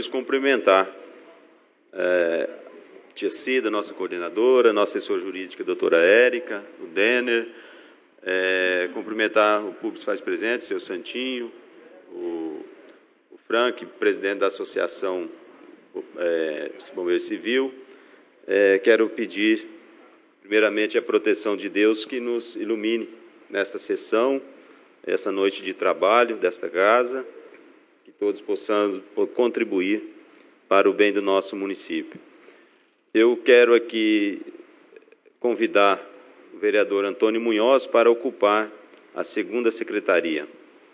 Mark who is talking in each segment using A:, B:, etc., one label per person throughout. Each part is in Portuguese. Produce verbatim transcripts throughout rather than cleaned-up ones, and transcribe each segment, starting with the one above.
A: vereadores, cumprimentar é, a tia Cida, nossa coordenadora, nossa assessora jurídica, a doutora Érica, o Denner, é, cumprimentar o público que faz presente, seu Santinho, o, o Frank, presidente da Associação é, Bombeiro Civil. É, quero pedir, primeiramente, a proteção de Deus que nos ilumine nesta sessão, essa noite de trabalho desta casa, que todos possamos contribuir para o bem do nosso município. Eu quero aqui convidar o vereador Antônio Munhoz para ocupar a segunda secretaria.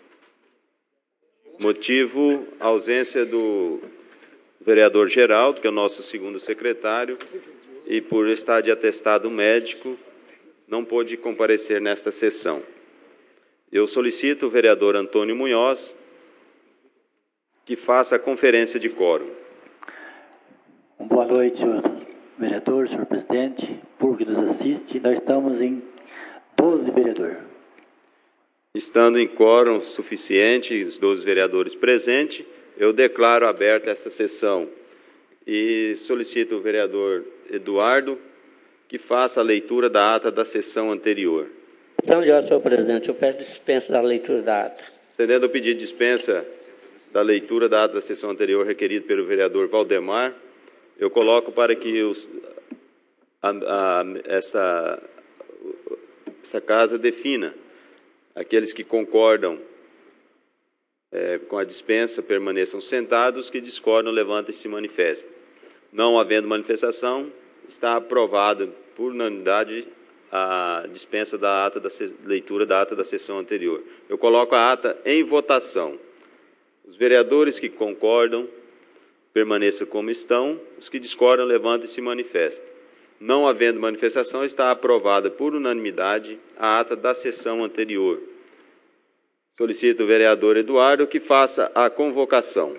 A: Motivo, a ausência do vereador Geraldo, que é o nosso segundo secretário, e por estar de atestado médico, não pôde comparecer nesta sessão. Eu solicito o vereador Antônio Munhoz que faça a conferência de quórum.
B: Boa noite, senhor vereador, senhor presidente, público que nos assiste. Nós estamos em doze vereadores.
A: Estando em quórum suficiente, os doze vereadores presentes, eu declaro aberta esta sessão e solicito o vereador Eduardo que faça a leitura da ata da sessão anterior.
C: Então, de ordem, senhor presidente, eu peço dispensa da leitura da ata.
A: Atendendo ao pedido de dispensa da leitura da ata da sessão anterior requerido pelo vereador Valdemar, eu coloco para que os, a, a, essa, essa casa defina aqueles que concordam é, com a dispensa permaneçam sentados, os que discordam levantem e se manifestem. Não havendo manifestação, está aprovada por unanimidade a dispensa da ata da leitura da ata da sessão anterior. Eu coloco a ata em votação. Os vereadores que concordam permaneçam como estão, os que discordam levantem e se manifestem. Não havendo manifestação, está aprovada por unanimidade a ata da sessão anterior. Solicito o vereador Eduardo que faça a convocação.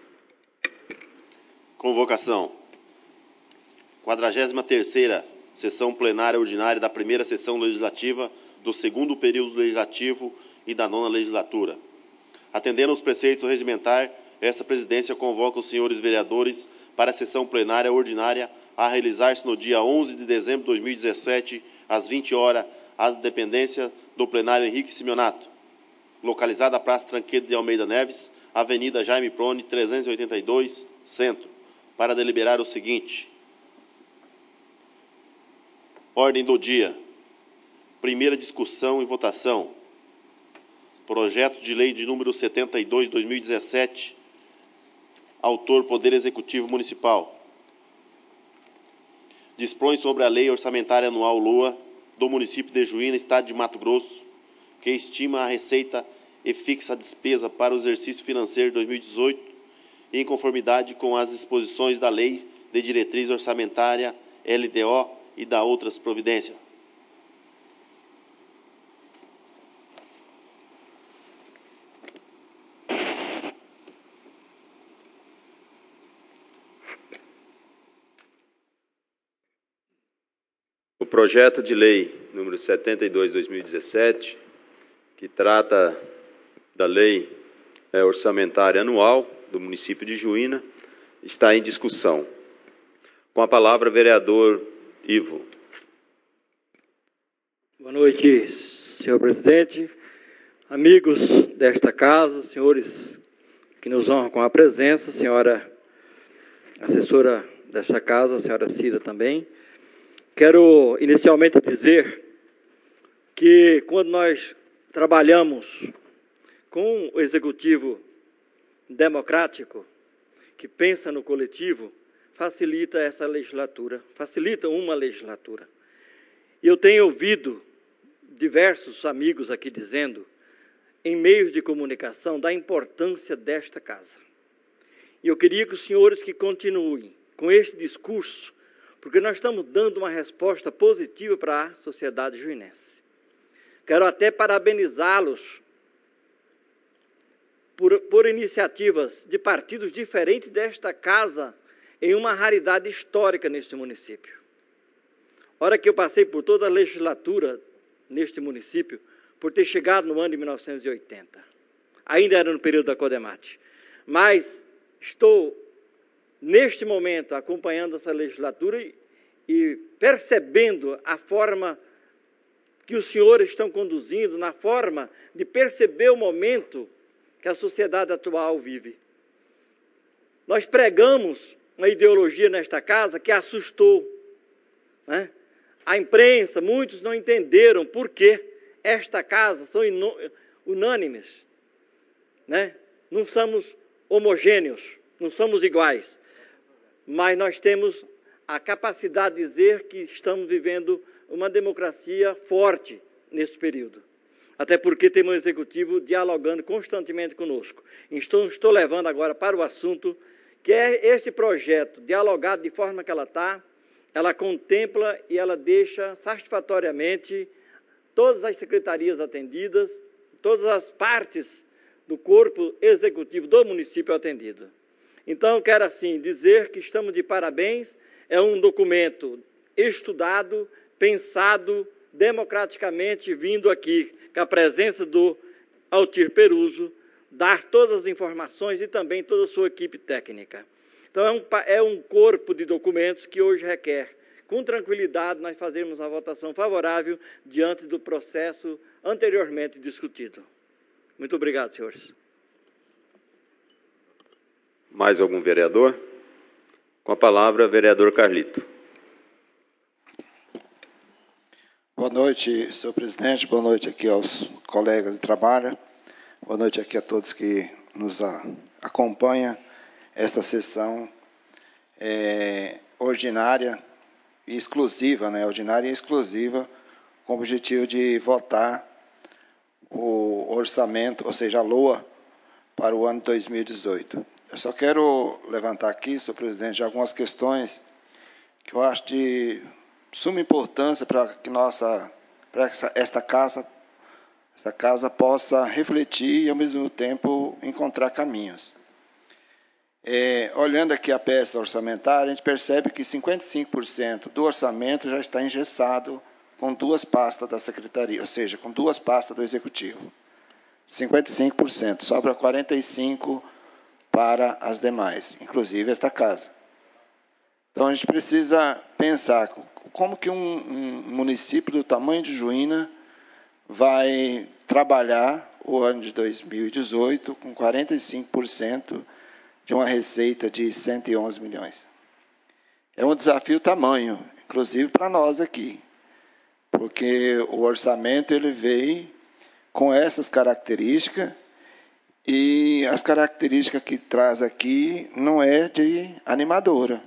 D: Convocação. quadragésima terceira Sessão plenária ordinária da primeira sessão legislativa do segundo período legislativo e da nona legislatura. Atendendo aos preceitos regimentar, essa presidência convoca os senhores vereadores para a sessão plenária ordinária a realizar-se no dia onze de dezembro de dois mil e dezessete, às vinte horas, às dependências do plenário Henrique Simeonato, localizada na Praça Tranquedo de Almeida Neves, Avenida Jaime Prone, trezentos e oitenta e dois, Centro, para deliberar o seguinte. Ordem do dia. Primeira discussão e votação. Projeto de lei de número setenta e dois, dois mil e dezessete. Autor, Poder Executivo Municipal. Dispõe sobre a Lei Orçamentária Anual Lua do município de Juína, Estado de Mato Grosso, que estima a receita e fixa a despesa para o exercício financeiro de dois mil e dezoito, em conformidade com as disposições da Lei de Diretriz Orçamentária L D O e da outras providências.
A: O projeto de lei número setenta e dois, dois mil e dezessete, que trata da lei é, orçamentária anual do município de Juína, está em discussão. Com a palavra, vereador Ivo.
E: Boa noite, senhor presidente, amigos desta casa, senhores que nos honram com a presença, senhora assessora desta casa, a senhora Cida também. Quero inicialmente dizer que quando nós trabalhamos com o executivo democrático, que pensa no coletivo, facilita essa legislatura, facilita uma legislatura. E eu tenho ouvido diversos amigos aqui dizendo, em meios de comunicação, da importância desta casa. E eu queria que os senhores que continuem com este discurso, porque nós estamos dando uma resposta positiva para a sociedade juinense. Quero até parabenizá-los por, por iniciativas de partidos diferentes desta casa, em uma raridade histórica neste município. Hora que eu passei por toda a legislatura neste município, por ter chegado no ano de mil novecentos e oitenta. Ainda era no período da Codemate. Mas estou neste momento, acompanhando essa legislatura e, e percebendo a forma que os senhores estão conduzindo, na forma de perceber o momento que a sociedade atual vive. Nós pregamos uma ideologia nesta casa que assustou, né? A imprensa, muitos não entenderam por que esta casa são unânimes, né? Não somos homogêneos, não somos iguais, mas nós temos a capacidade de dizer que estamos vivendo uma democracia forte nesse período. Até porque temos um executivo dialogando constantemente conosco. Estou, estou levando agora para o assunto, que é este projeto, dialogado de forma que ela está, ela contempla e ela deixa satisfatoriamente todas as secretarias atendidas, todas as partes do corpo executivo do município atendido. Então, quero assim dizer que estamos de parabéns, é um documento estudado, pensado, democraticamente, vindo aqui com a presença do Altir Peruso, dar todas as informações e também toda a sua equipe técnica. Então, é um, é um corpo de documentos que hoje requer, com tranquilidade, nós fazermos a votação favorável diante do processo anteriormente discutido. Muito obrigado, senhores.
A: Mais algum vereador? Com a palavra, vereador Carlito.
F: Boa noite, senhor presidente. Boa noite aqui aos colegas de trabalho. Boa noite aqui a todos que nos acompanham. Esta sessão é ordinária e exclusiva, né? Ordinária e exclusiva, com o objetivo de votar o orçamento, ou seja, a L O A, para o ano dois mil e dezoito. Eu só quero levantar aqui, senhor presidente, algumas questões que eu acho de suma importância para que nossa, para essa, esta casa, esta casa possa refletir e, ao mesmo tempo, encontrar caminhos. É, olhando aqui a peça orçamentária, a gente percebe que cinquenta e cinco por cento do orçamento já está engessado com duas pastas da Secretaria, ou seja, com duas pastas do Executivo. cinquenta e cinco por cento, sobra quarenta e cinco por cento para as demais, inclusive esta casa. Então, a gente precisa pensar como que um, um município do tamanho de Juína vai trabalhar o ano de dois mil e dezoito com quarenta e cinco por cento de uma receita de cento e onze milhões. É um desafio tamanho, inclusive para nós aqui, porque o orçamento ele veio com essas características e as características que traz aqui não é de animadora.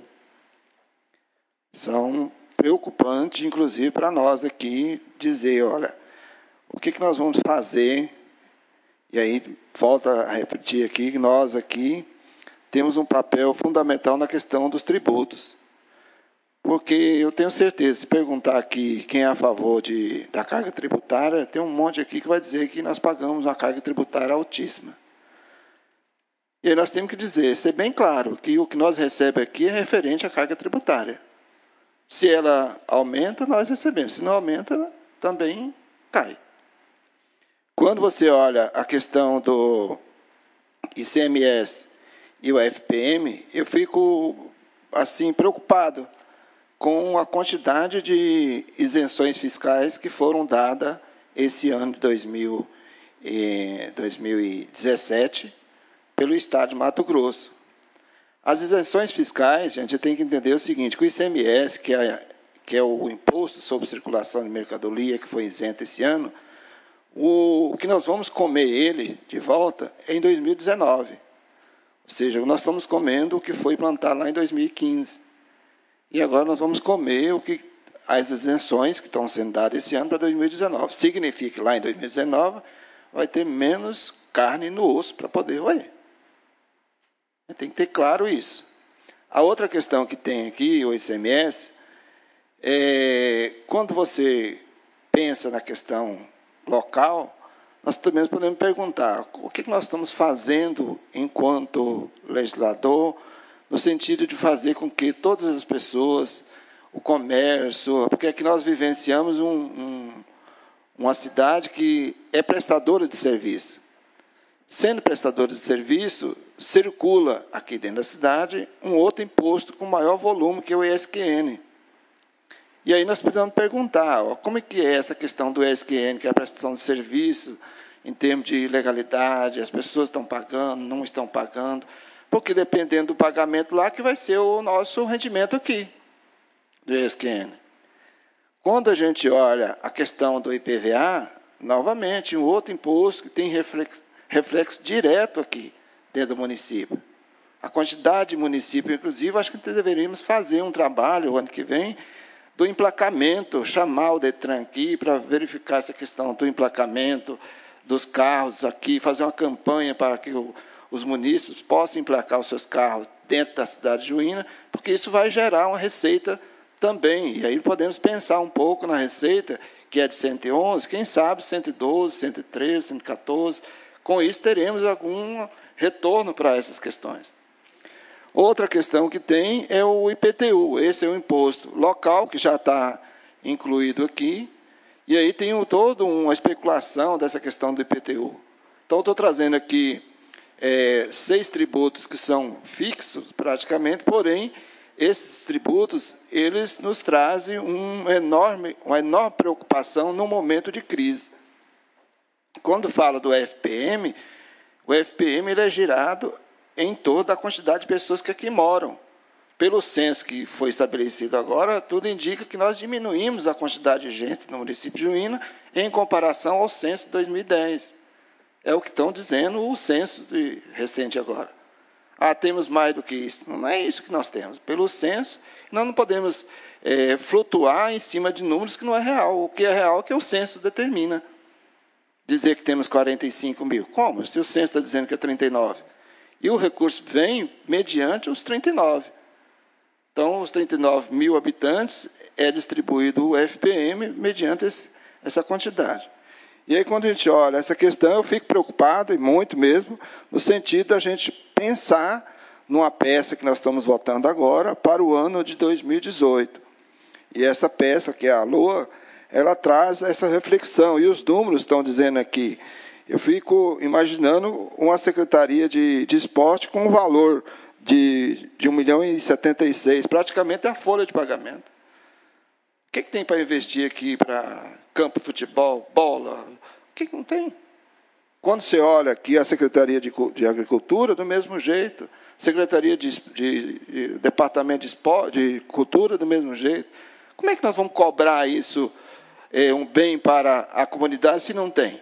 F: São preocupantes, inclusive, para nós aqui, dizer, olha, o que, que nós vamos fazer? E aí, volta a repetir aqui, que nós aqui temos um papel fundamental na questão dos tributos. Porque eu tenho certeza, se perguntar aqui quem é a favor de, da carga tributária, tem um monte aqui que vai dizer que nós pagamos uma carga tributária altíssima. E aí nós temos que dizer, ser bem claro, que o que nós recebemos aqui é referente à carga tributária. Se ela aumenta, nós recebemos. Se não aumenta, também cai. Quando você olha a questão do I C M S e o F P M, eu fico assim preocupado com a quantidade de isenções fiscais que foram dadas esse ano de dois mil e dezessete pelo Estado de Mato Grosso. As isenções fiscais, gente, tem que entender o seguinte, que o I C M S, que é, que é o Imposto sobre Circulação de Mercadoria, que foi isento esse ano, o, o que nós vamos comer ele de volta é em dois mil e dezenove. Ou seja, nós estamos comendo o que foi plantado lá em dois mil e quinze. E agora nós vamos comer o que, as isenções que estão sendo dadas esse ano para dois mil e dezenove. Significa que lá em dois mil e dezenove vai ter menos carne no osso para poder roer. Tem que ter claro isso. A outra questão que tem aqui, o I C M S, é quando você pensa na questão local, nós também podemos perguntar o que nós estamos fazendo enquanto legislador, no sentido de fazer com que todas as pessoas, o comércio, porque aqui nós vivenciamos um, um, uma cidade que é prestadora de serviço. Sendo prestadora de serviço, circula aqui dentro da cidade um outro imposto com maior volume, que é o E S Q N. E aí nós precisamos perguntar, ó, como é que é essa questão do E S Q N, que é a prestação de serviço, em termos de legalidade, as pessoas estão pagando, não estão pagando, porque dependendo do pagamento lá, que vai ser o nosso rendimento aqui, do E S Q N. Quando a gente olha a questão do I P V A, novamente, um outro imposto que tem reflexo, reflexo direto aqui, dentro do município. A quantidade de municípios, inclusive, acho que deveríamos fazer um trabalho, o ano que vem, do emplacamento, chamar o DETRAN aqui para verificar essa questão do emplacamento dos carros aqui, fazer uma campanha para que o, os munícipes possam emplacar os seus carros dentro da cidade de Juína, porque isso vai gerar uma receita também. E aí podemos pensar um pouco na receita, que é de cento e onze, quem sabe cento e doze, cento e treze, cento e quatorze. Com isso, teremos algum retorno para essas questões. Outra questão que tem é o I P T U. Esse é o imposto local, que já está incluído aqui. E aí tem toda uma especulação dessa questão do I P T U. Então, estou trazendo aqui é, seis tributos que são fixos, praticamente, porém, esses tributos, eles nos trazem um enorme, uma enorme preocupação no momento de crise. Quando fala do F P M, o F P M ele é girado em toda a quantidade de pessoas que aqui moram. Pelo censo que foi estabelecido agora, tudo indica que nós diminuímos a quantidade de gente no município de Juína em comparação ao censo de dois mil e dez. É o que estão dizendo o censo de, recente agora. Ah, temos mais do que isso. Não é isso que nós temos. Pelo censo, nós não podemos é, flutuar em cima de números que não é real. O que é real é que o censo determina. Dizer que temos quarenta e cinco mil. Como? Se o censo está dizendo que é trinta e nove. E o recurso vem mediante os trinta e nove. Então, os trinta e nove mil habitantes é distribuído o F P M mediante esse, essa quantidade. E aí, quando a gente olha essa questão, eu fico preocupado, e muito mesmo, no sentido da gente pensar numa peça que nós estamos votando agora para o ano de dois mil e dezoito. E essa peça, que é a LOA, ela traz essa reflexão. E os números estão dizendo aqui. Eu fico imaginando uma secretaria de, de esporte com um valor de, de um milhão e setenta e seis, praticamente a folha de pagamento. O que, que tem para investir aqui para campo de futebol, bola? O que, que não tem? Quando você olha aqui a Secretaria de, de Agricultura, do mesmo jeito. Secretaria de, de, de Departamento de, Esporte, de Cultura, do mesmo jeito. Como é que nós vamos cobrar isso, é, um bem para a comunidade, se não tem?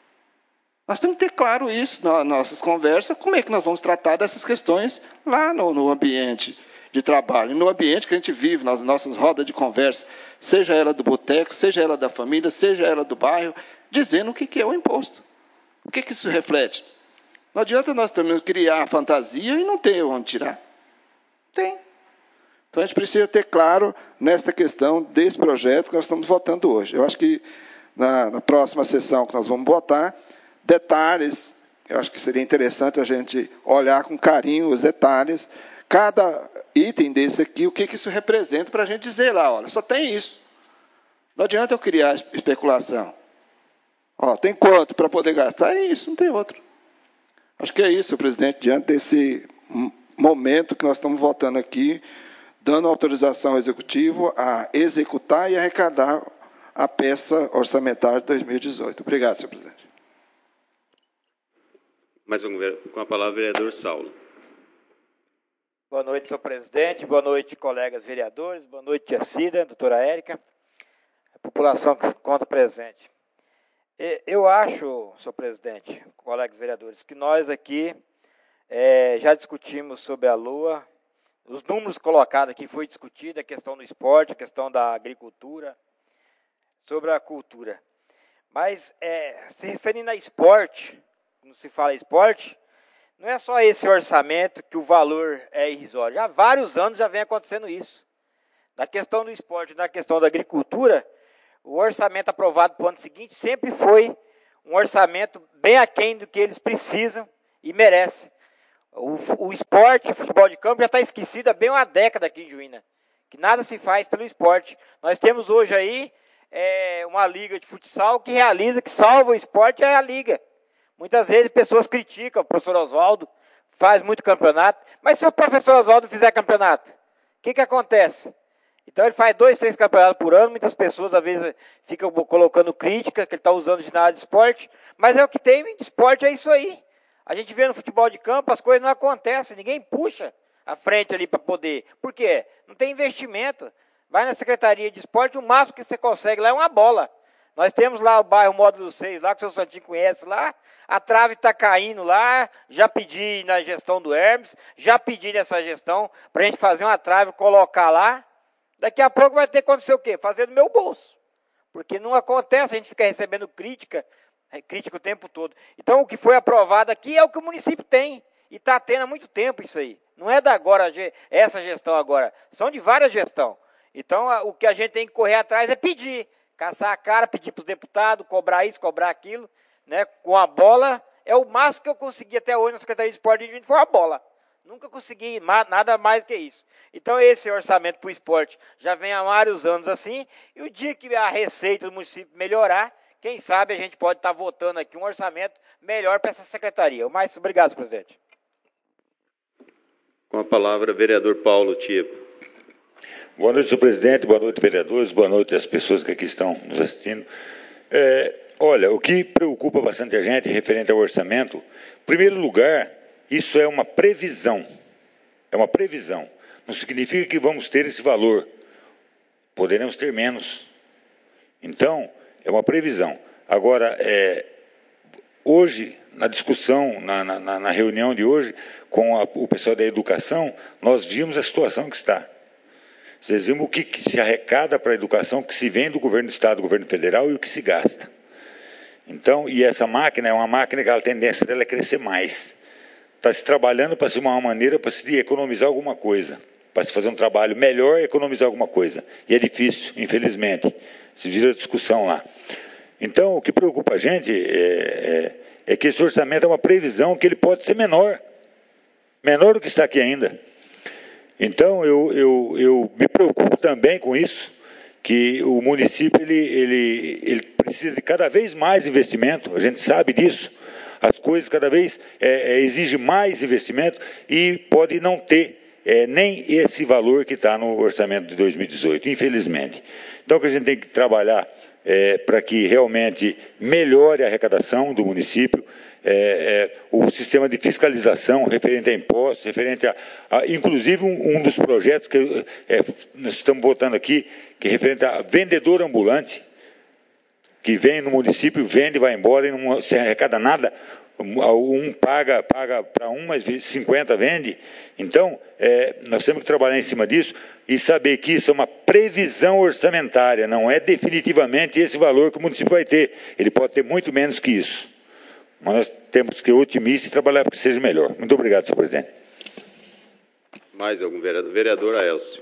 F: Nós temos que ter claro isso nas nossas conversas, como é que nós vamos tratar dessas questões lá no, no ambiente de trabalho, no ambiente que a gente vive, nas nossas rodas de conversa, seja ela do boteco, seja ela da família, seja ela do bairro, dizendo o que é o imposto. O que, que isso reflete? Não adianta nós também criar a fantasia e não ter onde tirar. Tem. Então, a gente precisa ter claro nesta questão desse projeto que nós estamos votando hoje. Eu acho que na, na próxima sessão que nós vamos votar, detalhes, eu acho que seria interessante a gente olhar com carinho os detalhes, cada item desse aqui, o que, que isso representa, para a gente dizer lá, olha, só tem isso. Não adianta eu criar especulação. Ó, tem quanto para poder gastar? É isso, não tem outro. Acho que é isso, presidente, diante desse momento que nós estamos votando aqui, dando autorização ao Executivo a executar e arrecadar a peça orçamentária de dois mil e dezoito. Obrigado, senhor presidente.
A: Mais um, com a palavra, o vereador Saulo.
G: Boa noite, senhor presidente. Boa noite, colegas vereadores. Boa noite, tia Cida, doutora Érica. A população que se encontra presente. Eu acho, senhor presidente, colegas vereadores, que nós aqui é, já discutimos sobre a LOA. Os números colocados aqui foi discutido, a questão do esporte, a questão da agricultura, sobre a cultura. Mas, é, se referindo a esporte, quando se fala esporte, não é só esse orçamento que o valor é irrisório. Já há vários anos já vem acontecendo isso. Na questão do esporte, na questão da agricultura, o orçamento aprovado para o ano seguinte sempre foi um orçamento bem aquém do que eles precisam e merecem. O, o esporte, o futebol de campo já está esquecido há bem uma década aqui em Juína, que nada se faz pelo esporte. Nós temos hoje aí é, uma liga de futsal que realiza, que salva o esporte, é a liga. Muitas vezes pessoas criticam, o professor Oswaldo faz muito campeonato, mas se o professor Oswaldo fizer campeonato, o que, que acontece? Então ele faz dois, três campeonatos por ano, muitas pessoas às vezes ficam colocando crítica, que ele está usando ginásio de esporte, mas é o que tem de esporte, é isso aí. A gente vê no futebol de campo, as coisas não acontecem, ninguém puxa a frente ali para poder. Por quê? Não tem investimento. Vai na Secretaria de Esporte, o máximo que você consegue lá é uma bola. Nós temos lá o bairro Módulo seis, lá que o seu Santinho conhece lá, a trave está caindo lá, já pedi na gestão do Hermes, já pedi nessa gestão para a gente fazer uma trave, colocar lá. Daqui a pouco vai ter que acontecer o quê? Fazer do meu bolso. Porque não acontece, a gente fica recebendo crítica, crítica o tempo todo. Então, o que foi aprovado aqui é o que o município tem. E está tendo há muito tempo isso aí. Não é da agora, essa gestão agora. São de várias gestões. Então, o que a gente tem que correr atrás é pedir. Caçar a cara, pedir para os deputados, cobrar isso, cobrar aquilo. Né? Com a bola, é o máximo que eu consegui até hoje na Secretaria de Esporte de foi a bola. Nunca consegui nada mais do que isso. Então, esse orçamento para o esporte já vem há vários anos assim, e o dia que a receita do município melhorar, quem sabe a gente pode estar votando aqui um orçamento melhor para essa secretaria. Mais obrigado, presidente.
A: Com a palavra, vereador Paulo Tiebo.
H: Boa noite, senhor presidente, boa noite, vereadores, boa noite às pessoas que aqui estão nos assistindo. É, olha, o que preocupa bastante a gente referente ao orçamento, em primeiro lugar, isso é uma previsão, é uma previsão. Não significa que vamos ter esse valor, poderemos ter menos. Então, é uma previsão. Agora, é, hoje, na discussão, na, na, na reunião de hoje, com a, o pessoal da educação, nós vimos a situação que está. Vocês viram o que, que se arrecada para a educação, o que se vem do governo do Estado, do governo federal e o que se gasta. Então, e essa máquina é uma máquina que a tendência dela é crescer mais. Está se trabalhando para se uma maneira para se economizar alguma coisa, para se fazer um trabalho melhor e economizar alguma coisa. E é difícil, infelizmente. Se vira discussão lá. Então, o que preocupa a gente é, é, é que esse orçamento é uma previsão que ele pode ser menor. Menor do que está aqui ainda. Então, eu, eu, eu me preocupo também com isso, que o município ele, ele, ele precisa de cada vez mais investimento, a gente sabe disso. As coisas cada vez é, é, exigem mais investimento e pode não ter é, nem esse valor que está no orçamento de dois mil e dezoito, infelizmente. Então, o que a gente tem que trabalhar é, para que realmente melhore a arrecadação do município, é, é, o sistema de fiscalização referente a impostos, referente a, a inclusive, um, um dos projetos que é, nós estamos votando aqui, que é referente a vendedor ambulante, que vem no município, vende, vai embora e não se arrecada nada. Um paga, paga para um, mas cinquenta vende. Então, é, nós temos que trabalhar em cima disso e saber que isso é uma previsão orçamentária, não é definitivamente esse valor que o município vai ter. Ele pode ter muito menos que isso. Mas nós temos que ser otimistas e trabalhar para que seja melhor. Muito obrigado, senhor presidente.
A: Mais algum vereador? Vereador Aélcio.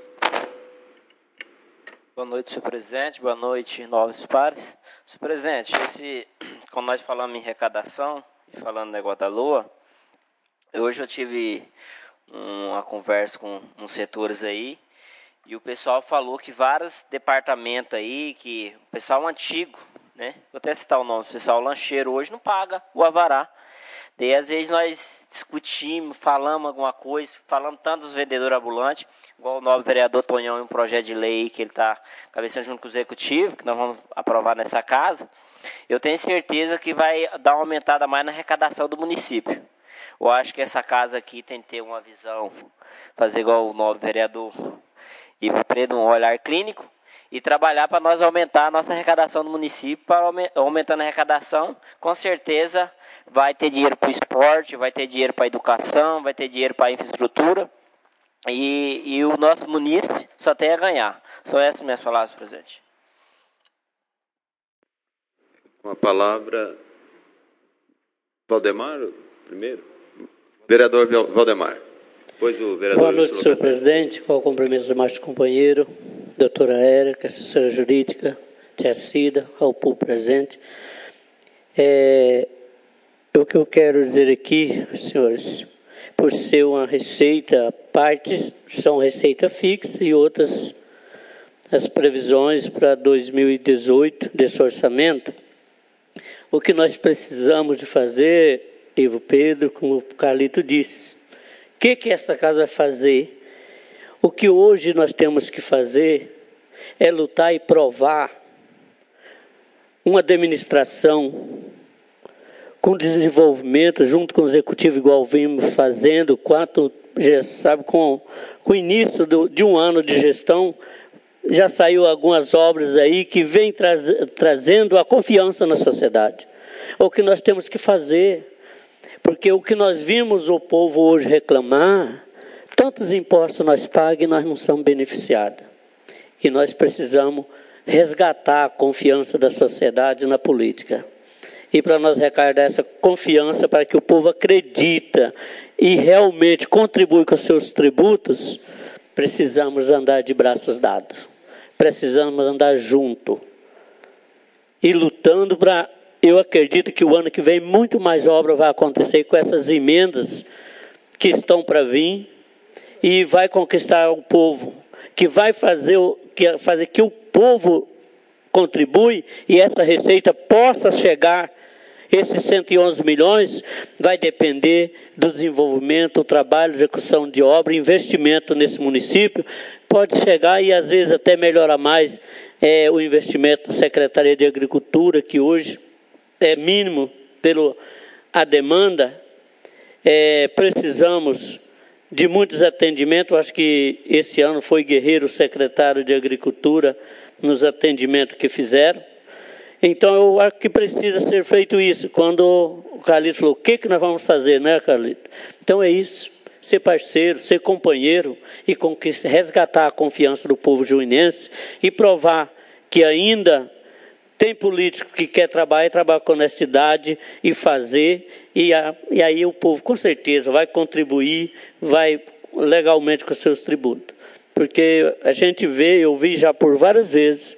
I: Boa noite, senhor presidente. Boa noite, novos pares. Senhor presidente, esse, quando nós falamos em arrecadação, e falando no negócio da Lua, hoje eu tive uma conversa com uns setores aí, e o pessoal falou que vários departamentos aí, que o pessoal antigo, né? Vou até citar o nome, o pessoal lancheiro hoje não paga o alvará. Daí às vezes nós discutimos, falamos alguma coisa, falamos tanto dos vendedores ambulantes, igual o novo vereador Tonhão em um projeto de lei que ele está cabeçando junto com o executivo, que nós vamos aprovar nessa casa. Eu tenho certeza que vai dar uma aumentada mais na arrecadação do município. Eu acho que essa casa aqui tem que ter uma visão, fazer igual o novo vereador Ivo Preto, um olhar clínico, e trabalhar para nós aumentar a nossa arrecadação do município. Para aumentando a arrecadação, com certeza vai ter dinheiro para o esporte, vai ter dinheiro para a educação, vai ter dinheiro para a infraestrutura, e, e o nosso município só tem a ganhar. São essas minhas palavras, presidente.
A: Com a palavra, Valdemar, primeiro. Vereador Valdemar. Depois o vereador...
C: Boa noite, senhor presidente. Com o cumprimento do mais companheiro, doutora Érica, assessora jurídica, tia Cida, ao público presente. É, o que eu quero dizer aqui, senhores, por ser uma receita, partes são receita fixa e outras as previsões para dois mil e dezoito desse orçamento. O que nós precisamos de fazer, Ivo Pedro, como o Carlito disse, que, que esta casa vai fazer? O que hoje nós temos que fazer é lutar e provar uma administração com desenvolvimento, junto com o executivo, igual vimos fazendo, quanto, já sabe, com, com o início do, de um ano de gestão, já saiu algumas obras aí que vêm traz, trazendo a confiança na sociedade. O que nós temos que fazer, porque o que nós vimos o povo hoje reclamar, tantos impostos nós pagamos e nós não somos beneficiados. E nós precisamos resgatar a confiança da sociedade na política. E para nós recarregar essa confiança, para que o povo acredita e realmente contribui com os seus tributos, precisamos andar de braços dados. Precisamos andar junto. E lutando para... Eu acredito que o ano que vem muito mais obra vai acontecer com essas emendas que estão para vir e vai conquistar o povo, que vai fazer, que, fazer que o povo contribui e essa receita possa chegar. Esses cento e onze milhões vai depender do desenvolvimento, do trabalho, execução de obra, investimento nesse município. Pode chegar e às vezes até melhorar mais é, o investimento da Secretaria de Agricultura, que hoje é mínimo pela a demanda. É, precisamos de muitos atendimentos. Acho que esse ano foi guerreiro o secretário de Agricultura nos atendimentos que fizeram. Então, eu acho que precisa ser feito isso. Quando o Carlito falou, o que, que nós vamos fazer, né, Carlito? Então, é isso. Ser parceiro, ser companheiro e resgatar a confiança do povo juinense e provar que ainda tem político que quer trabalhar e trabalhar com honestidade e fazer. E, a, e aí o povo, com certeza, vai contribuir, vai legalmente com seus tributos. Porque a gente vê, eu vi já por várias vezes,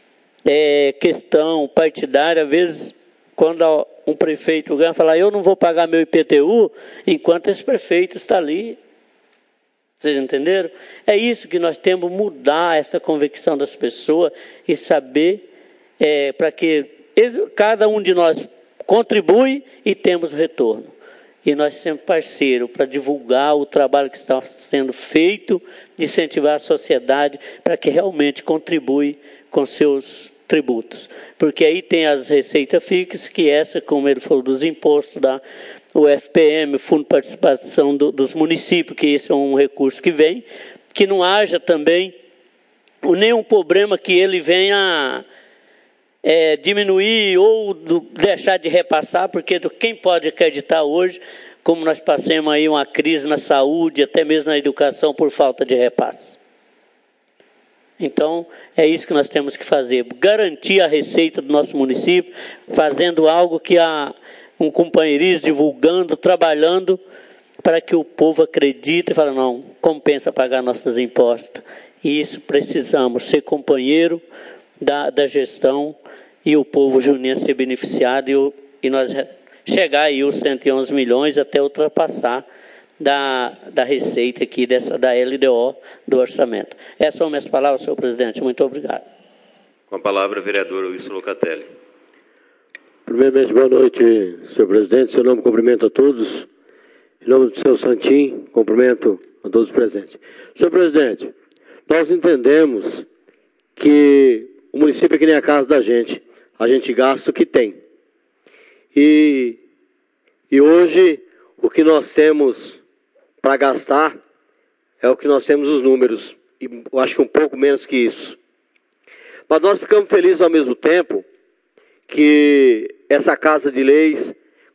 C: É, questão partidária, às vezes, quando um prefeito ganha, fala, eu não vou pagar meu I P T U enquanto esse prefeito está ali. Vocês entenderam? É isso que nós temos, mudar essa convicção das pessoas e saber, é, para que ele, cada um de nós contribui e temos retorno. E nós sempre parceiros para divulgar o trabalho que está sendo feito, incentivar a sociedade para que realmente contribui com seus tributos. Porque aí tem as receitas fixas, que essa, como ele falou, dos impostos, da, o F P M, o Fundo de Participação do, dos Municípios, que esse é um recurso que vem, que não haja também nenhum problema que ele venha é, diminuir ou do, deixar de repassar, porque do, quem pode acreditar hoje, como nós passamos aí uma crise na saúde, até mesmo na educação, por falta de repasse. Então, é isso que nós temos que fazer, garantir a receita do nosso município, fazendo algo que há um companheirismo, divulgando, trabalhando, para que o povo acredite e fale, não, compensa pagar nossos impostos. E isso precisamos, ser companheiro da, da gestão e o povo junense ser beneficiado e, o, e nós chegar aí os cento e onze milhões até ultrapassar Da, da receita aqui, dessa, da L D O, do orçamento. Essas são minhas palavras, senhor presidente. Muito obrigado.
A: Com a palavra, o vereador Wilson Locatelli.
J: Primeiramente, boa noite, senhor presidente. Em seu nome, cumprimento a todos. Em nome do seu Santim, cumprimento a todos os presentes. Senhor presidente, nós entendemos que o município é que nem a casa da gente. A gente gasta o que tem. E, e hoje, o que nós temos para gastar é o que nós temos os números, e eu acho que um pouco menos que isso. Mas nós ficamos felizes ao mesmo tempo que essa Casa de Leis,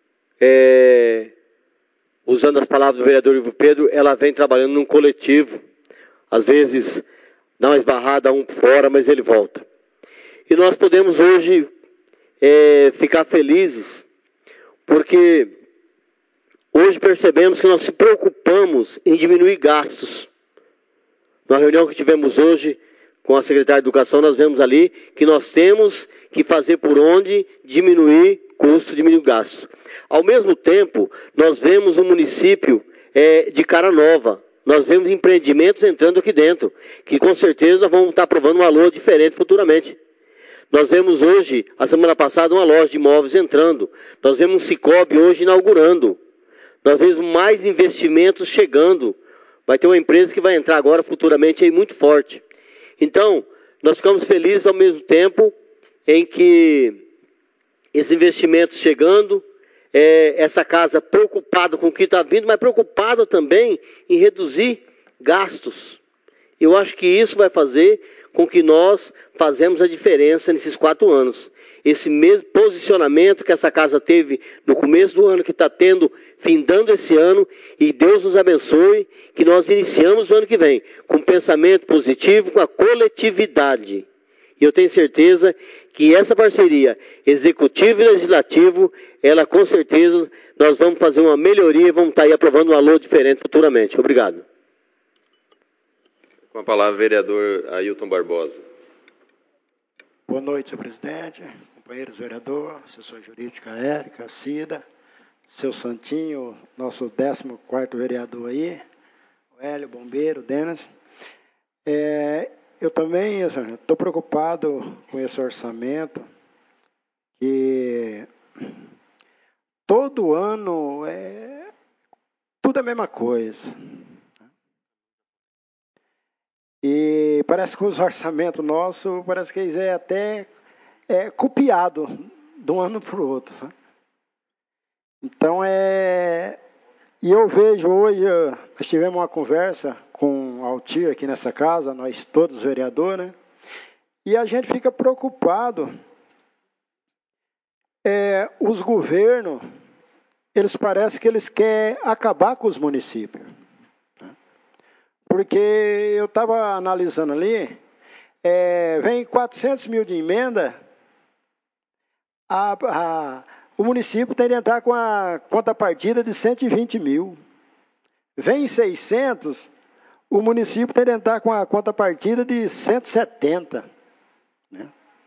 J: é, usando as palavras do vereador Ivo Pedro, ela vem trabalhando num coletivo, às vezes dá uma esbarrada um fora, mas ele volta. E nós podemos hoje é, ficar felizes, porque hoje percebemos que nós se preocupamos em diminuir gastos. Na reunião que tivemos hoje com a secretária de Educação, nós vemos ali que nós temos que fazer por onde diminuir custo, diminuir gasto. Ao mesmo tempo, nós vemos o município é, de cara nova. Nós vemos empreendimentos entrando aqui dentro, que com certeza nós vamos estar aprovando um valor diferente futuramente. Nós vemos hoje, a semana passada, uma loja de imóveis entrando. Nós vemos um Cicobi hoje inaugurando. nós vemos mais investimentos chegando. Vai ter uma empresa que vai entrar agora futuramente aí muito forte. Então, nós ficamos felizes ao mesmo tempo em que esses investimentos chegando, é, essa casa preocupada com o que está vindo, mas preocupada também em reduzir gastos. Eu acho que isso vai fazer com que nós fazemos a diferença nesses quatro anos. Esse mesmo posicionamento que essa casa teve no começo do ano, que está tendo, findando esse ano, e Deus nos abençoe, que nós iniciamos o ano que vem, com pensamento positivo, com a coletividade. E eu tenho certeza que essa parceria, executivo e legislativo, ela com certeza, nós vamos fazer uma melhoria e vamos estar aí aprovando um valor diferente futuramente. Obrigado.
A: Com a palavra, vereador Ailton Barbosa.
K: Boa noite, senhor presidente, companheiros vereadores, assessor jurídica Érica, Cida, seu Santinho, nosso décimo quarto vereador aí, o Hélio, bombeiro, Denis. É, eu também estou preocupado com esse orçamento, que todo ano é tudo a mesma coisa. E parece que os orçamentos nossos, parece que eles é até é, copiado de um ano para o outro. Né? Então, é... E eu vejo hoje, nós tivemos uma conversa com o Altir aqui nessa casa, nós todos vereadores, né? E a gente fica preocupado. É, os governos, eles parecem que eles querem acabar com os municípios. Porque eu estava analisando ali, é, vem quatrocentos mil de emenda, a, a, o município tem de entrar com a contrapartida de cento e vinte mil. Vem seiscentos, o município tem de entrar com a contrapartida de cento e setenta. Né?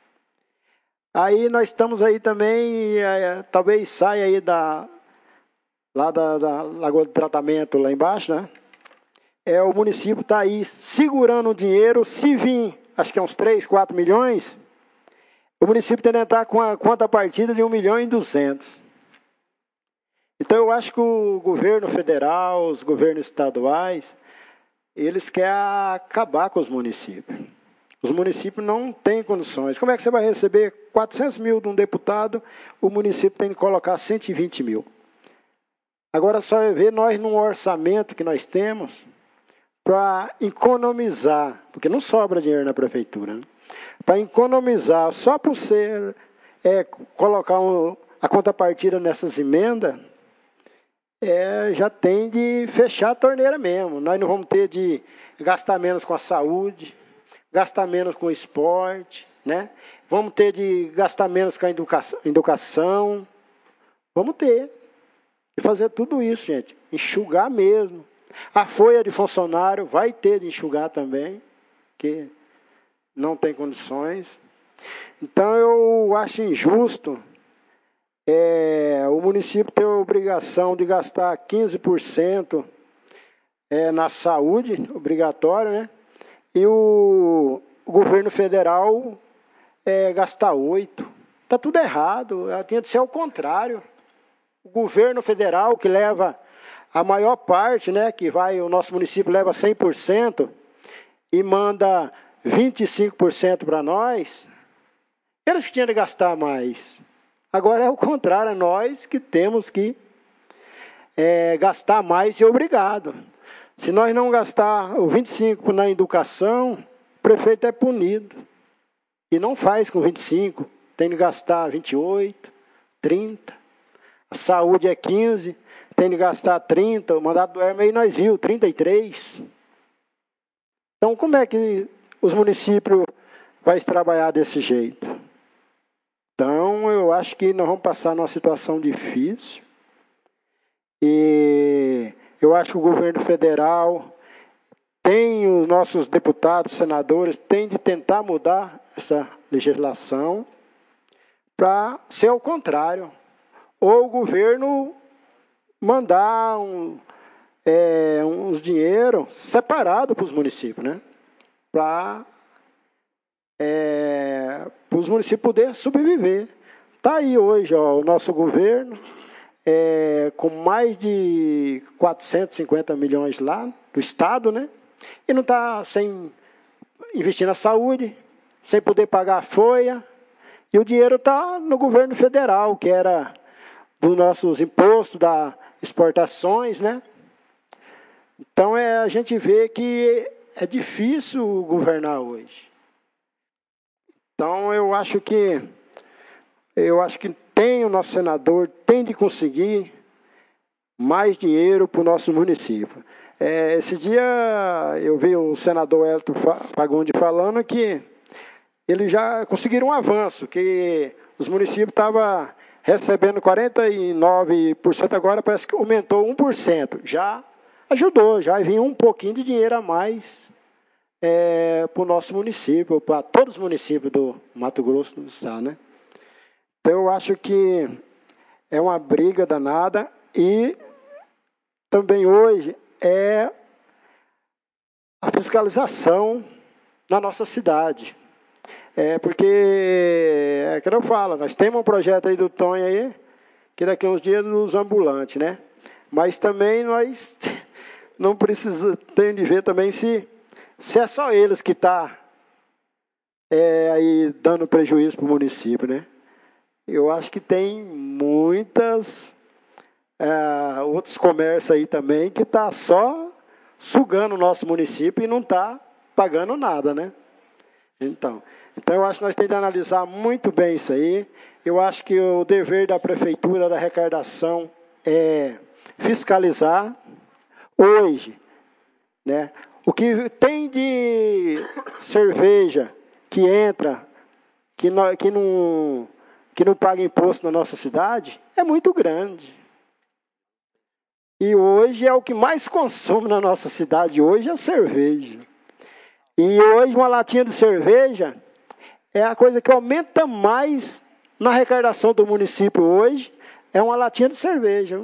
K: Aí nós estamos aí também, é, talvez saia aí da, lá da, da Lagoa de Tratamento, lá embaixo, né? É, o município está aí segurando o dinheiro, se vir, acho que é uns três, quatro milhões, o município tem que entrar com a contrapartida de um milhão e duzentos. Então, eu acho que o governo federal, os governos estaduais, eles querem acabar com os municípios. Os municípios não têm condições. Como é que você vai receber quatrocentos mil de um deputado, o município tem que colocar cento e vinte mil? Agora, só é ver nós num orçamento que nós temos, para economizar, porque não sobra dinheiro na prefeitura, né? Para economizar, só para você é, colocar um, a contrapartida nessas emendas, é, já tem de fechar a torneira mesmo. Nós não vamos ter de gastar menos com a saúde, gastar menos com o esporte, né? Vamos ter de gastar menos com a educação, educação. Vamos ter de fazer tudo isso, gente. Enxugar mesmo. A folha de funcionário vai ter de enxugar também, que não tem condições. Então, eu acho injusto é, o município ter a obrigação de gastar quinze por cento é, na saúde, obrigatório, né? E o, o governo federal é, gastar oito por cento. Está tudo errado, tinha de ser ao contrário. O governo federal que leva a maior parte, né, que vai, o nosso município leva cem por cento e manda vinte e cinco por cento para nós, eles que tinham de gastar mais. Agora é o contrário, é nós que temos que é, gastar mais e obrigado. Se nós não gastar o vinte e cinco por cento na educação, o prefeito é punido. E não faz com vinte e cinco por cento, tem de gastar vinte e oito por cento, trinta por cento. A saúde é quinze por cento. Tem de gastar trinta, o mandato do Hermes aí nós viu, trinta e três. Então, como é que os municípios vão trabalhar desse jeito? Então, eu acho que nós vamos passar numa situação difícil. E eu acho que o governo federal tem, os nossos deputados, senadores, tem de tentar mudar essa legislação para ser ao contrário. Ou o governo mandar um, é, uns dinheiro separado para os municípios, né? Para é, os municípios poderem sobreviver. Está aí hoje ó, o nosso governo, é, com mais de quatrocentos e cinquenta milhões lá do Estado, né? E não está sem investir na saúde, sem poder pagar a folha. E o dinheiro está no governo federal, que era dos nossos impostos, das exportações, né? Então, é, a gente vê que é difícil governar hoje. Então, eu acho que eu acho que tem o nosso senador, tem de conseguir mais dinheiro para o nosso município. É, esse dia eu vi o senador Elton Fagundes falando que eles já conseguiram um avanço, que os municípios estavam recebendo quarenta e nove por cento, agora parece que aumentou um por cento. Já ajudou, já vinha um pouquinho de dinheiro a mais é, para o nosso município, para todos os municípios do Mato Grosso do Estado, né? Então, eu acho que é uma briga danada e também hoje é a fiscalização na nossa cidade. É porque, é que eu falo, nós temos um projeto aí do Tonho aí, que daqui a uns dias dos ambulantes, né? Mas também nós não precisamos, tem de ver também se, se é só eles que estão tá, é, aí dando prejuízo para o município, né? Eu acho que tem muitas é, outros comércios aí também que está só sugando o nosso município e não está pagando nada, né? Então, então, eu acho que nós temos de analisar muito bem isso aí. Eu acho que o dever da prefeitura, da arrecadação, é fiscalizar. Hoje, né, o que tem de cerveja que entra, que não... Que não que não paga imposto na nossa cidade, é muito grande. E hoje é o que mais consome na nossa cidade, hoje é a cerveja. E hoje uma latinha de cerveja é a coisa que aumenta mais na arrecadação do município hoje, é uma latinha de cerveja.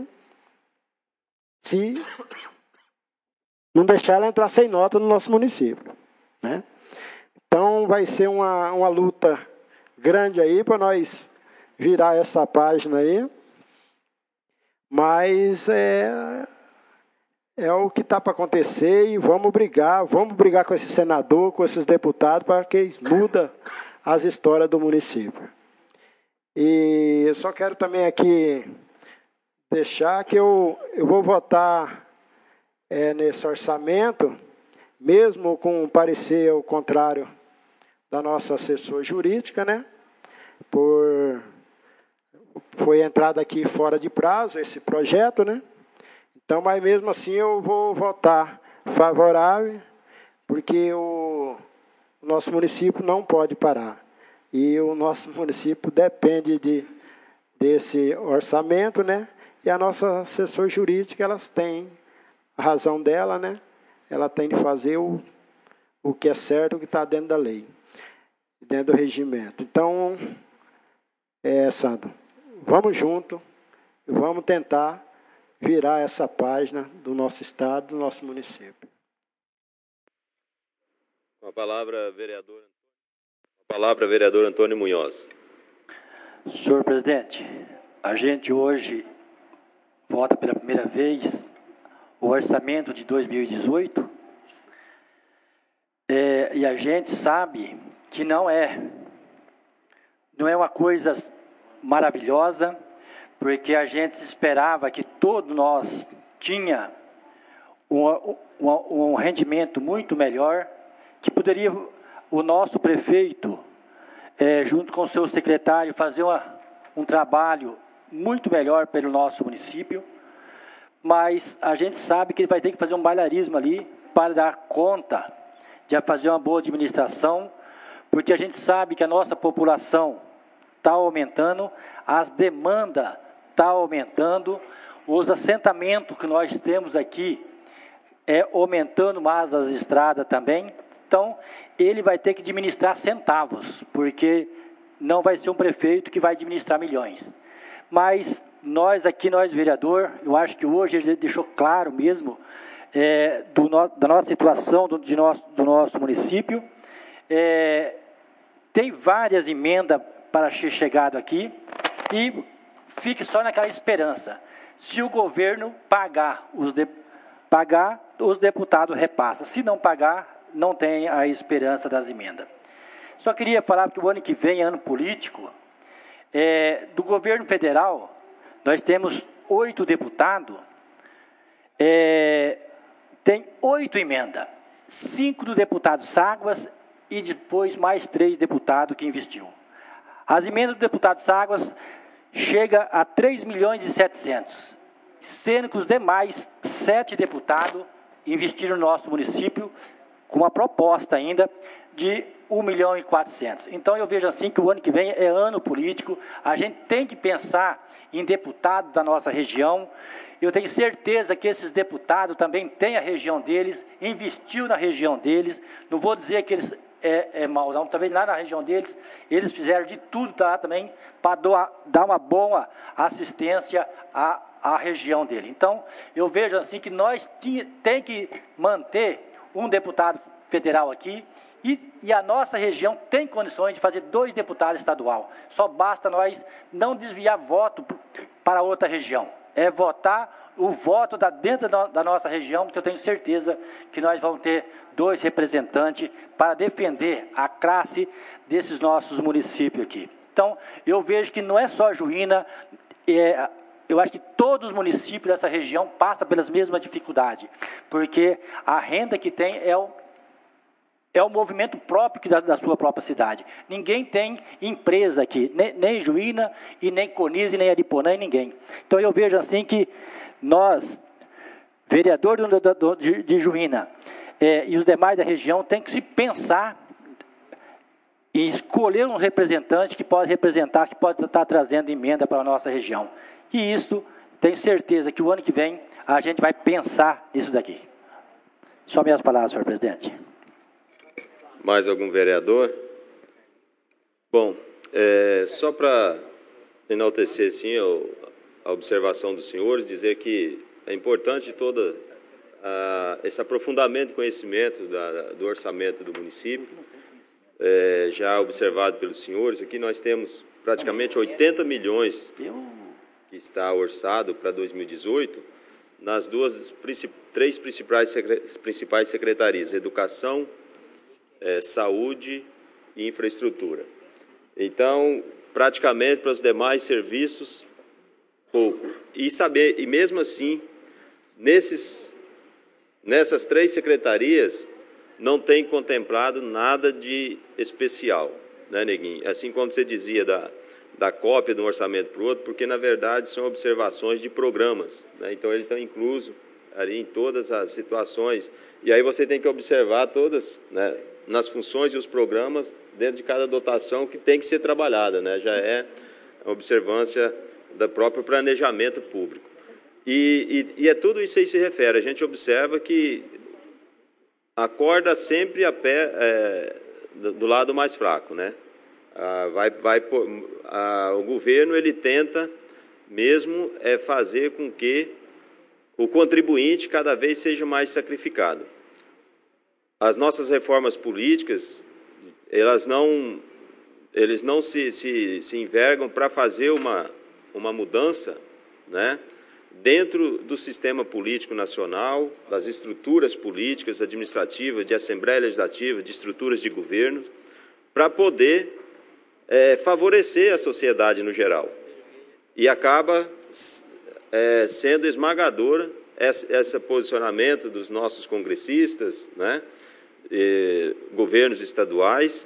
K: Se não deixar ela entrar sem nota no nosso município, né? Então vai ser uma, uma luta grande aí para nós virar essa página aí, mas é, é o que está para acontecer e vamos brigar, vamos brigar com esse senador, com esses deputados, para que eles mudem as histórias do município. E eu só quero também aqui deixar que eu, eu vou votar é, nesse orçamento, mesmo com um parecer ao contrário da nossa assessora jurídica, né? Por... Foi entrado aqui fora de prazo esse projeto, né? Então, mas mesmo assim eu vou votar favorável, porque o, o nosso município não pode parar. E o nosso município depende de, desse orçamento, né? E a nossa assessora jurídica, elas têm a razão dela, né? Ela tem de fazer o, o que é certo, o que está dentro da lei, dentro do regimento. Então, é, Sandro, vamos junto e vamos tentar virar essa página do nosso estado, do nosso município.
A: Com a palavra, vereador, com a palavra, vereador Antônio Munhoz.
B: Senhor presidente, a gente hoje vota pela primeira vez o orçamento de dois mil e dezoito é, e a gente sabe que não é, não é uma coisa maravilhosa, porque a gente esperava que todos nós tinha um, um, um rendimento muito melhor, que poderia o nosso prefeito, é, junto com o seu secretário, fazer uma, um trabalho muito melhor pelo nosso município, mas a gente sabe que ele vai ter que fazer um bailarismo ali para dar conta de fazer uma boa administração, porque a gente sabe que a nossa população está aumentando, as demandas estão aumentando, os assentamentos que nós temos aqui é aumentando mais as estradas também. Então, ele vai ter que administrar centavos, porque não vai ser um prefeito que vai administrar milhões. Mas nós aqui, nós vereador, eu acho que hoje ele deixou claro mesmo é, do no, da nossa situação, do, de nosso, do nosso município. É, tem várias emendas para ser chegado aqui, e fique só naquela esperança. Se o governo pagar, os, de, pagar, os deputados repassam. Se não pagar, não tem a esperança das emendas. Só queria falar que o ano que vem, ano político, é, do governo federal, nós temos oito deputados, é, tem oito emendas, cinco do deputado Ságuas e depois mais três deputados que investiu. As emendas do deputado Ságuas chega a três milhões e setecentos, sendo que os demais sete deputados investiram no nosso município com uma proposta ainda de um milhão e quatrocentos. Então, eu vejo assim que o ano que vem é ano político, a gente tem que pensar em deputados da nossa região. Eu tenho certeza que esses deputados também têm a região deles, investiu na região deles, não vou dizer que eles é, é mal, não, talvez lá na região deles, eles fizeram de tudo lá também para dar uma boa assistência à, à região dele. Então, eu vejo assim que nós temos que manter um deputado federal aqui, e, e a nossa região tem condições de fazer dois deputados estadual. Só basta nós não desviar voto para outra região. É votar o voto da dentro da, da nossa região, que eu tenho certeza que nós vamos ter dois representantes para defender a classe desses nossos municípios aqui. Então, eu vejo que não é só Juína, é, eu acho que todos os municípios dessa região passam pelas mesmas dificuldades, porque a renda que tem é o É o movimento próprio da, da sua própria cidade. Ninguém tem empresa aqui, nem, nem Juína, e nem Conise, nem Ariponã, e ninguém. Então, eu vejo assim que nós, vereadores de, de Juína, é, e os demais da região, tem que se pensar e escolher um representante que pode representar, que pode estar trazendo emenda para a nossa região. E isso, tenho certeza que o ano que vem, a gente vai pensar nisso daqui. Só minhas palavras, senhor presidente.
A: Mais algum vereador? Bom, é, só para enaltecer assim, a observação dos senhores, dizer que é importante todo a, esse aprofundamento de conhecimento da, do orçamento do município, é, já observado pelos senhores. Aqui nós temos praticamente oitenta milhões que está orçado para dois mil e dezoito, nas duas, três principais, principais secretarias, Educação, É, saúde e infraestrutura. Então, praticamente para os demais serviços, pouco. E saber, e mesmo assim, nesses, nessas três secretarias, não tem contemplado nada de especial, né, Neguinho? Assim como você dizia da, da cópia de um orçamento para o outro, porque, na verdade, são observações de programas, né? Então, eles estão inclusos ali em todas as situações. E aí você tem que observar todas, né, nas funções e os programas dentro de cada dotação que tem que ser trabalhada, né? Já é a observância do próprio planejamento público. E, e, e é tudo isso aí se refere. A gente observa que acorda sempre a pé, é, do, do lado mais fraco, né? Ah, vai, vai, ah, o governo ele tenta mesmo é, fazer com que o contribuinte cada vez seja mais sacrificado. As nossas reformas políticas, elas não, eles não se, se, se envergam para fazer uma, uma mudança, né, dentro do sistema político nacional, das estruturas políticas, administrativas, de Assembleia Legislativa, de estruturas de governo, para poder é, favorecer a sociedade no geral. E acaba é, sendo esmagadora esse, esse posicionamento dos nossos congressistas, né, Eh, governos estaduais,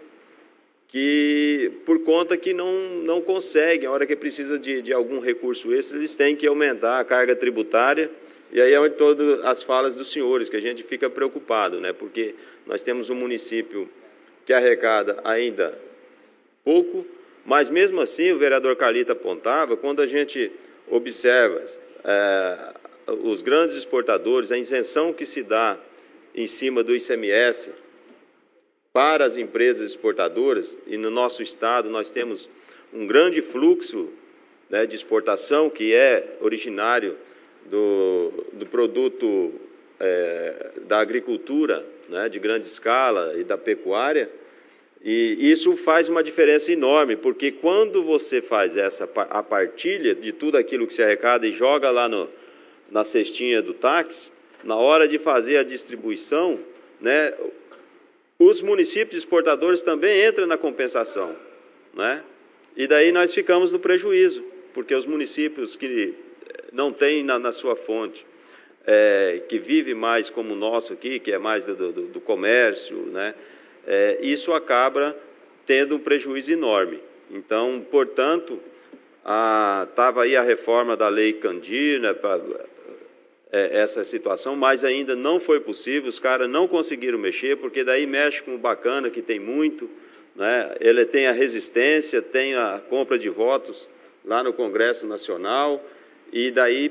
A: que por conta que não, não conseguem, a hora que precisa de, de algum recurso extra, eles têm que aumentar a carga tributária, e aí é onde todas as falas dos senhores, que a gente fica preocupado, né, porque nós temos um município que arrecada ainda pouco, mas mesmo assim, o vereador Carlito apontava, quando a gente observa é, os grandes exportadores, a isenção que se dá em cima do I C M S para as empresas exportadoras, e no nosso estado nós temos um grande fluxo, né, de exportação que é originário do, do produto é, da agricultura, né, de grande escala e da pecuária, E isso faz uma diferença enorme, porque quando você faz essa, a partilha de tudo aquilo que se arrecada e joga lá no, na cestinha do táxi, na hora de fazer a distribuição, né, os municípios exportadores também entram na compensação, né? E daí nós ficamos no prejuízo, porque os municípios que não têm na, na sua fonte, é, que vive mais como o nosso aqui, que é mais do, do, do comércio, né? É, isso acaba tendo um prejuízo enorme. Então, portanto, estava aí a reforma da Lei Candir, né, para é, essa situação, mas ainda não foi possível, os caras não conseguiram mexer, porque daí mexe com o bacana, que tem muito, né, ele tem a resistência, tem a compra de votos lá no Congresso Nacional, e daí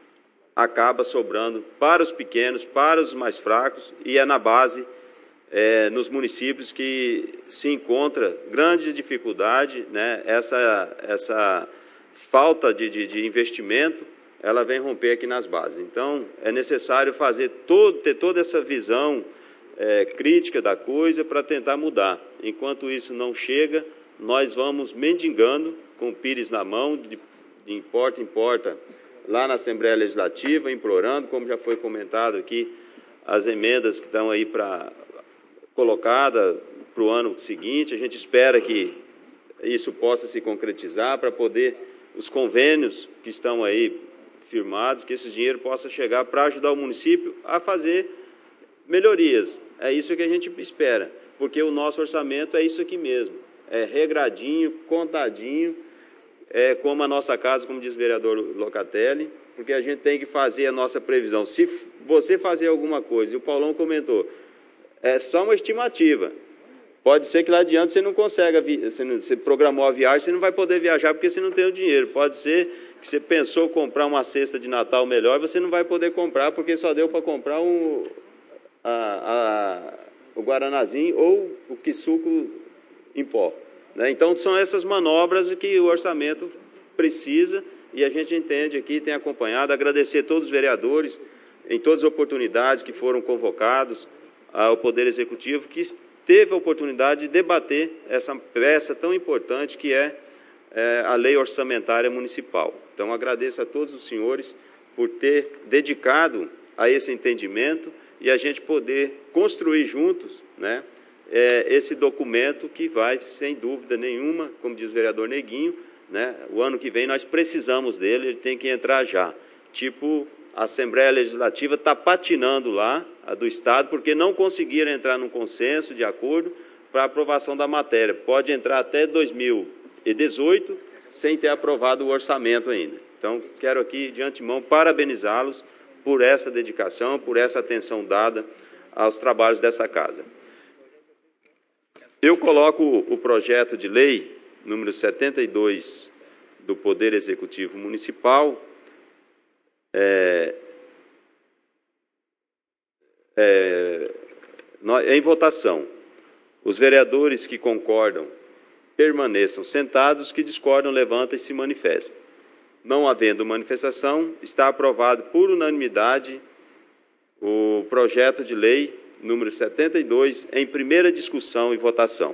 A: acaba sobrando para os pequenos, para os mais fracos, e é na base... É, nos municípios que se encontra grande dificuldade, né, essa, essa falta de, de, de investimento, ela vem romper aqui nas bases. Então, é necessário fazer todo, ter toda essa visão é, crítica da coisa para tentar mudar. Enquanto isso não chega, nós vamos mendigando, com o pires na mão, de, de porta em porta, lá na Assembleia Legislativa, implorando, como já foi comentado aqui, as emendas que estão aí para... colocada para o ano seguinte. A gente espera que isso possa se concretizar para poder, os convênios que estão aí firmados, que esse dinheiro possa chegar para ajudar o município a fazer melhorias. É isso que a gente espera, porque o nosso orçamento é isso aqui mesmo, é regradinho, contadinho, é como a nossa casa, como diz o vereador Locatelli, porque a gente tem que fazer a nossa previsão. Se você fazer alguma coisa, e o Paulão comentou, é só uma estimativa. Pode ser que lá adiante você não consiga, você, não, você programou a viagem, você não vai poder viajar porque você não tem o dinheiro. Pode ser que você pensou comprar uma cesta de Natal melhor, você não vai poder comprar porque só deu para comprar um, a, a, o Guaranazinho ou o Quissuco em pó, né? Então, são essas manobras que o orçamento precisa e a gente entende aqui, tem acompanhado. Agradecer a todos os vereadores em todas as oportunidades que foram convocados ao Poder Executivo, que teve a oportunidade de debater essa peça tão importante que é, é a Lei Orçamentária Municipal. Então, agradeço a todos os senhores por ter dedicado a esse entendimento e a gente poder construir juntos, né, é, esse documento que vai, sem dúvida nenhuma, como diz o vereador Neguinho, né, o ano que vem nós precisamos dele, ele tem que entrar já. Tipo, a Assembleia Legislativa está patinando lá, a do Estado, porque não conseguiram entrar num consenso de acordo para a aprovação da matéria. Pode entrar até dois mil e dezoito sem ter aprovado o orçamento ainda. Então, quero aqui, de antemão, parabenizá-los por essa dedicação, por essa atenção dada aos trabalhos dessa casa. Eu coloco o projeto de lei número setenta e dois do Poder Executivo Municipal, É, é, em votação. Os vereadores que concordam permaneçam sentados, que discordam levantem e se manifestem. Não havendo manifestação, está aprovado por unanimidade o projeto de lei número setenta e dois em primeira discussão e votação.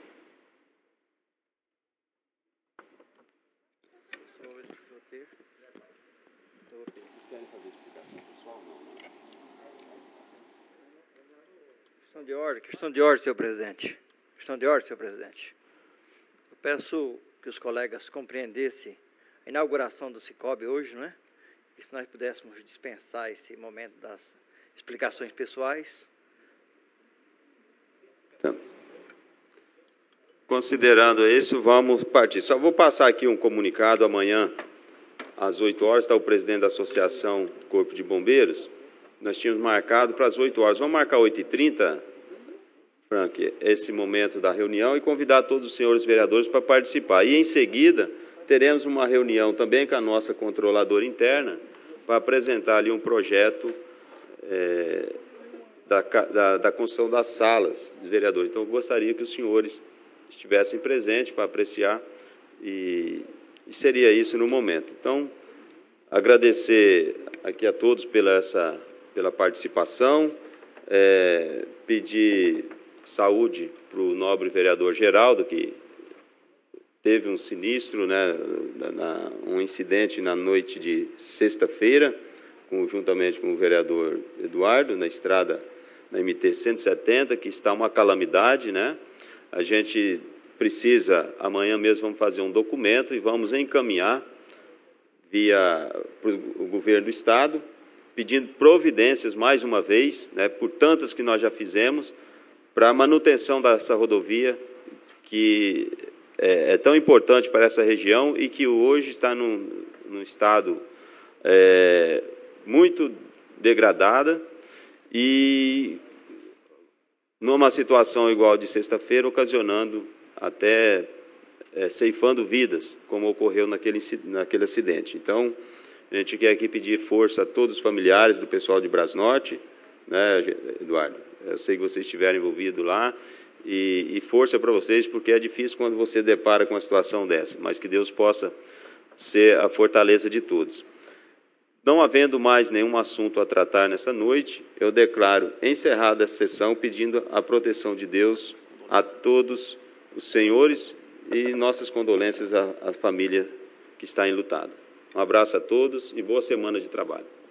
E: Questão de ordem, questão de ordem, senhor presidente. Questão de ordem, senhor presidente. Eu peço que os colegas compreendessem a inauguração do Cicobi hoje, não é? E se nós pudéssemos dispensar esse momento das explicações pessoais.
A: Então, considerando isso, vamos partir. Só vou passar aqui um comunicado. Amanhã, às oito horas, está o presidente da Associação Corpo de Bombeiros. Nós tínhamos marcado para as oito horas. Vamos marcar oito e trinta, Frank, esse momento da reunião, e convidar todos os senhores vereadores para participar. E, em seguida, teremos uma reunião também com a nossa controladora interna para apresentar ali um projeto é, da, da, da construção das salas dos vereadores. Então, eu gostaria que os senhores estivessem presentes para apreciar, e, e seria isso no momento. Então, agradecer aqui a todos pela, essa, pela participação, é, pedir saúde para o nobre vereador Geraldo, que teve um sinistro, né, na, um incidente na noite de sexta-feira, conjuntamente com o vereador Eduardo, na estrada, na M T cento e setenta, que está uma calamidade, né? A gente precisa, amanhã mesmo vamos fazer um documento e vamos encaminhar via o governo do Estado, pedindo providências, mais uma vez, né, por tantas que nós já fizemos, para a manutenção dessa rodovia, que é, é tão importante para essa região e que hoje está num, num estado é, muito degradada e numa situação igual de sexta-feira, ocasionando até é, ceifando vidas, como ocorreu naquele, naquele acidente. Então, a gente quer aqui pedir força a todos os familiares do pessoal de Brasnorte, né, Eduardo? Eu sei que vocês estiveram envolvidos lá, e, e força para vocês, porque é difícil quando você depara com uma situação dessa, mas que Deus possa ser a fortaleza de todos. Não havendo mais nenhum assunto a tratar nessa noite, eu declaro encerrada essa sessão, pedindo a proteção de Deus a todos os senhores e nossas condolências à, à família que está enlutada. Um abraço a todos e boa semana de trabalho.